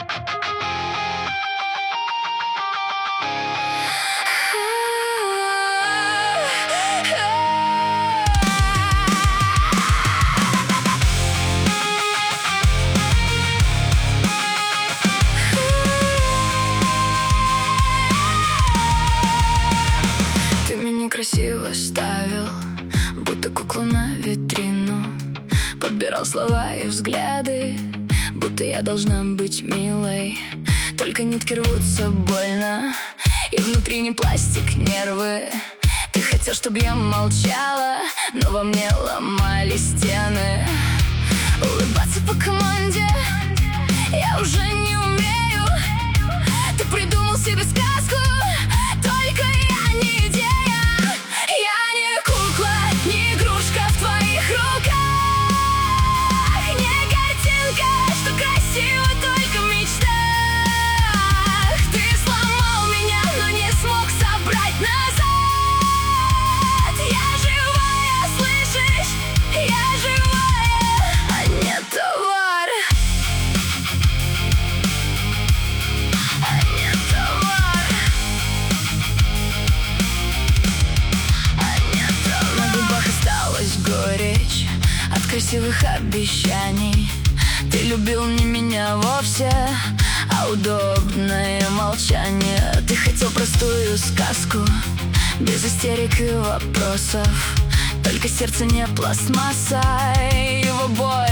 Ты меня красиво ставил, будто куклу на витрину. Подбирал слова и взгляды, будто я должна быть милой. Только нитки рвутся больно, и внутри не пластик, нервы. Ты хотел, чтобы я молчала, но во мне ломали стены. Улыбаться по команде я уже не умею. Ты придумал себе сказку, только я не идея. Я не кукла, не игрушка в твоих руках, не картинка, что красиво только в мечтах. Ты сломал меня, но не смог собрать назад. Я живая, слышишь? Я живая, а не товар. А не товар. А не товар. На губах осталась горечь от красивых обещаний. Ты любил не меня вовсе, а удобное молчание. Ты хотел простую сказку, без истерик и вопросов. Только сердце не пластмасса, его бой